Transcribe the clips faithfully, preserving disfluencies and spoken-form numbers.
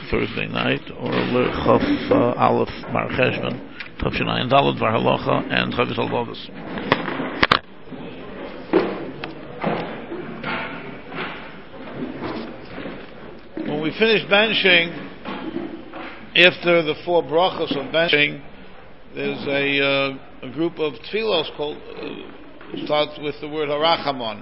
Thursday night, or L'Chof uh, Aleph Bar Cheshvan, Tafshin Ayin Daled Bar Halacha, and Chavis Al-Bavas. When we finish benching, after the four brachos of benching, there's a, uh, a group of tefillos called, uh, starts with the word Harachamon.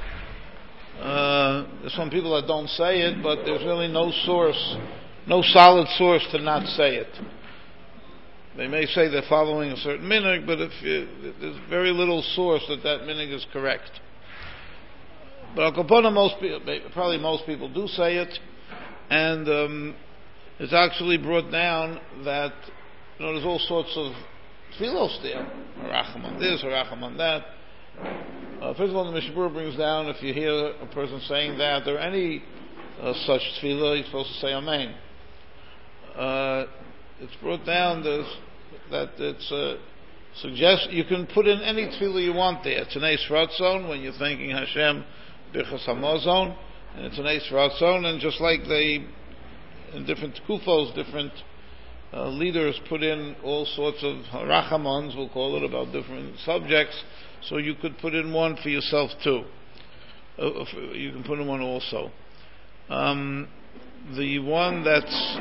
Uh, there's some people that don't say it, but there's really no source, no solid source to not say it. They may say they're following a certain minhag, but if you, there's very little source that that minhag is correct. But Al Kapona, most people, probably most people do say it, and um, it's actually brought down that, you know, there's all sorts of tefillos there, Harachamon this, Harachamon that. Uh, first of all, the Mishnah Berurah brings down, if you hear a person saying that, or any uh, such tefillah, you're supposed to say Amen. Uh, it's brought down this, that it's uh, suggest you can put in any tefillah you want there. It's an Eis Ratzon when you're thanking Hashem, Birchas Hamazon, and it's an Eis Ratzon, and just like they, in different kufos, different uh, leaders put in all sorts of rachamons, we'll call it, about different subjects, so you could put in one for yourself too. Uh, you can put in one also. Um, the one that's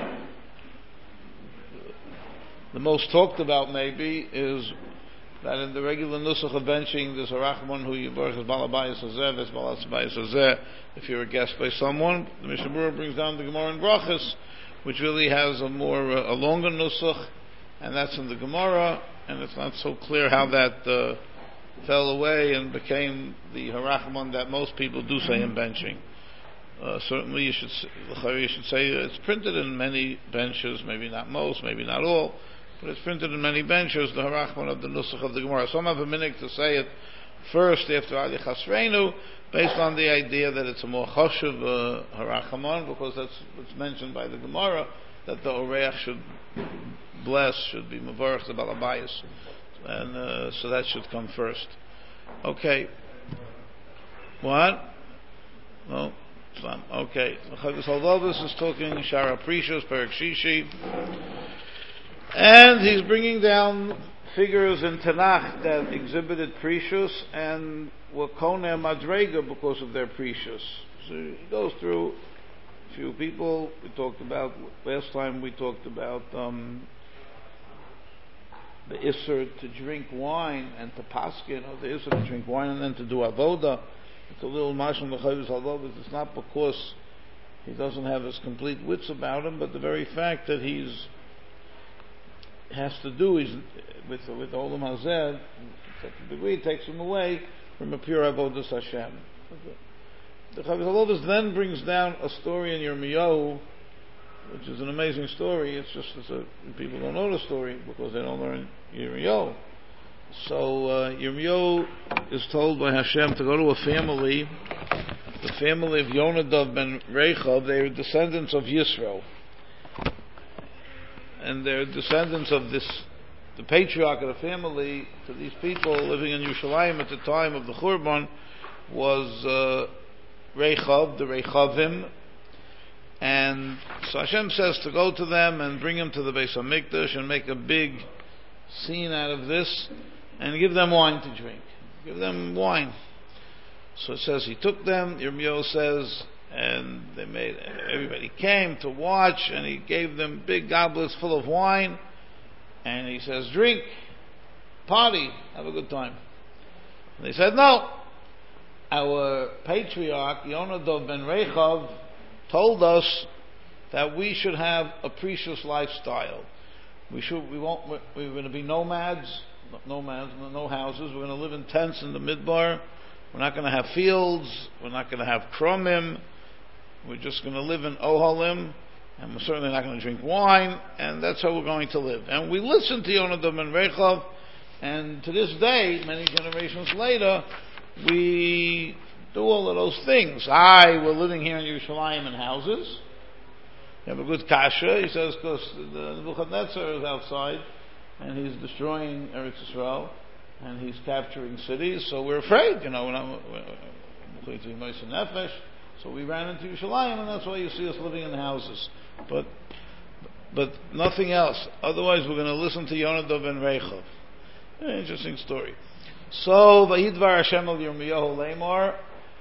the most talked about maybe is that in the regular nusach of benching, there's a rachman who yivarch as balabayis hazeh, there's balabayis hazeh. If you're a guest by someone, the Mishnah Berurah brings down the Gemara in Brachas, which really has a more uh, a longer nusach, and that's in the Gemara, and it's not so clear how that uh, fell away and became the harachman that most people do say in benching. Uh, certainly, you should you should say it's printed in many benches, maybe not most, maybe not all, but it's printed in many benches, the harachman of the nusach of the Gemara. Some have a minhag to say it first after Ali Chasreinu, based on the idea that it's a more choshev uh, harachamon, because that's what's mentioned by the Gemara, that the oreach should bless, should be mevarach the balabayis, and uh, so that should come first. Okay. What? No. Okay. Chavis Halvavis is talking Shara Prishos, Perek Shishi, and he's bringing down figures in Tanakh that exhibited Prishus and were Koneh Madrega because of their Prishus. So he goes through a few people. We talked about, last time we talked about um, the Isser to drink wine and to paskin, or the Isser to drink wine and then to do Avoda. It's a little mashal mechavis halvavis. It's not because he doesn't have his complete wits about him, but the very fact that he's has to do is with with Olam Hazeh, to such a degree, takes him away from a pure avodas Hashem. The Chavis Halvavis then brings down a story in Yirmiyahu, which is an amazing story. It's just it's a, people don't know the story because they don't learn Yirmiyahu. So uh, Yirmiyahu is told by Hashem to go to a family, the family of Yonadav ben Rechav. They are descendants of Yisro, and they're descendants of this, the patriarch of the family. To these people living in Yerushalayim at the time of the Churban was uh, Rechav, the Rechavim, and so Hashem says to go to them and bring them to the Beis Hamikdash and make a big scene out of this and give them wine to drink. Give them wine. So it says he took them, Yirmiyahu says, and they made, everybody came to watch, and he gave them big goblets full of wine, and he says, drink, party, have a good time. And they said, no. Our patriarch, Yonadav ben Rechav, told us that we should have a precious lifestyle. We should, we won't, we're, we're going to be nomads, nomads, no houses. We're going to live in tents in the midbar. We're not going to have fields. We're not going to have kromim. We're just going to live in ohalim, and we're certainly not going to drink wine, and that's how we're going to live. And we listened to Yonadav ben Rechav, and to this day, many generations later, we do all of those things. I, we're living here in Yerushalayim in houses. You have a good kasha, he says, because the Nebuchadnezzar is outside, and he's destroying Eretz Yisrael, and he's capturing cities, so we're afraid, you know, we're not, we're, we're, So we ran into Yerushalayim, and that's why you see us living in houses. But but nothing else. Otherwise, we're going to listen to Yonadav ben Rechav. Very interesting story. So, Vayidvar Hashem al Yirmiyahu Lamar,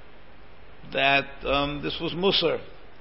that um, this was Musar.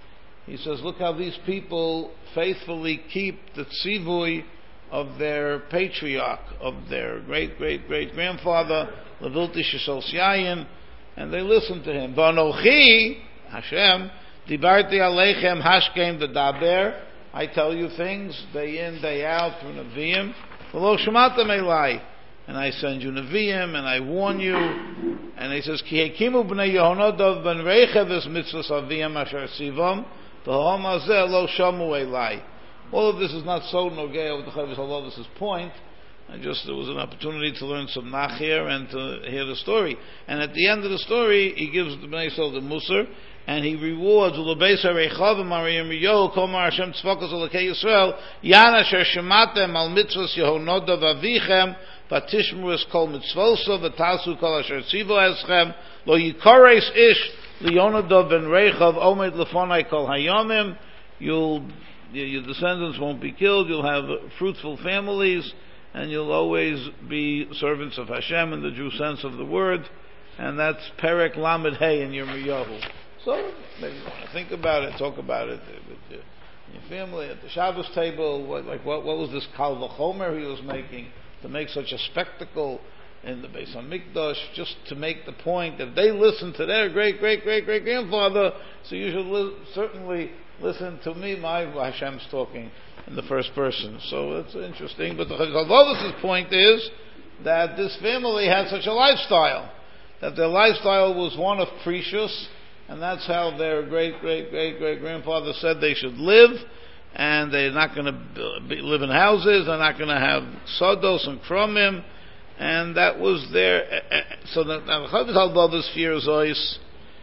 He says, look how these people faithfully keep the tzivui of their patriarch, of their great, great, great grandfather, Levilti Shishol Shayin, and they listen to him. Vanochi, Hashem, Dibarti Aleichem Hashkem V'daber, I tell you things day in, day out through Nevi'im. V'lo shematem elai, and I send you Nevi'im, and I warn you. And he says, Ki hekimu b'nei Yehonadav ben Rechav es mitzvahs aviyam asher sivam, v'ha'om hazeh lo shamu elai. All of this is not so nogea with the Chavis Halavis' point. I just, there was an opportunity to learn some nachir and to hear the story. And at the end of the story, he gives the Bnei Yisrael the Musar, and he rewards Ulobeis HaReichavim HaRiyim Komar Hashem Tzvokos Elokei Yisrael Yan Asher Shematem Al Mitzvos Yehonodav Avichem Vatishmu Es Kol Mitzvoso Vatasu Kol Asher Tzivo Eschem Lo Yikoreis Ish Leonadav Ben Rechav Omed Lefonai Kol Hayomim. You'll your descendants won't be killed. You'll have fruitful families, and you'll always be servants of Hashem in the true sense of the word. And that's Perek Lamed Hey in Yirmiyahu. So maybe you want to think about it, talk about it with your, your family at the Shabbos table. What, like what, what was this Kal V'chomer he was making to make such a spectacle in the Beis Hamikdash, just to make the point that they listened to their great, great, great, great grandfather. So you should li- certainly listen to me. My Hashem's talking in the first person. So it's interesting. But the Chazal point is that this family had such a lifestyle, that their lifestyle was one of precious. And that's how their great, great, great, great grandfather said they should live. And they're not going to live in houses. They're not going to have sodos and kromim. And that was their. So the Chavis Halbav's fear is always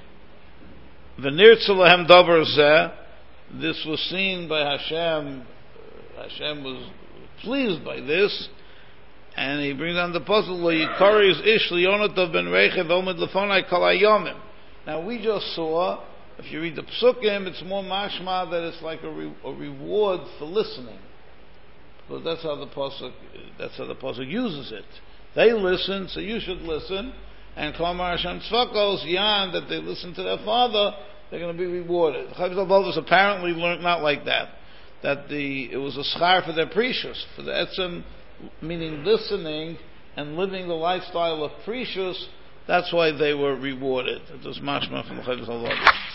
v'nirtzalahem davar zeh. This was seen by Hashem. Hashem was pleased by this. And he brings on the puzzle, Lo yikaris ish liyonatav ben rechev omed lefonai kol hayomim. Now we just saw, if you read the Psukim, it's more mashma that it's like a, re, a reward for listening, because that's how the pasuk that's how the pasuk uses it. They listen, so you should listen. And Kamar Hashem Tzvakos Yan, that they listen to their father, they're going to be rewarded. Chavis Alvavos apparently learned not like that. That the it was a schar for their precious, for the etzem, meaning listening and living the lifestyle of precious. That's why they were rewarded. It was mashma from the Chavis Alvavos.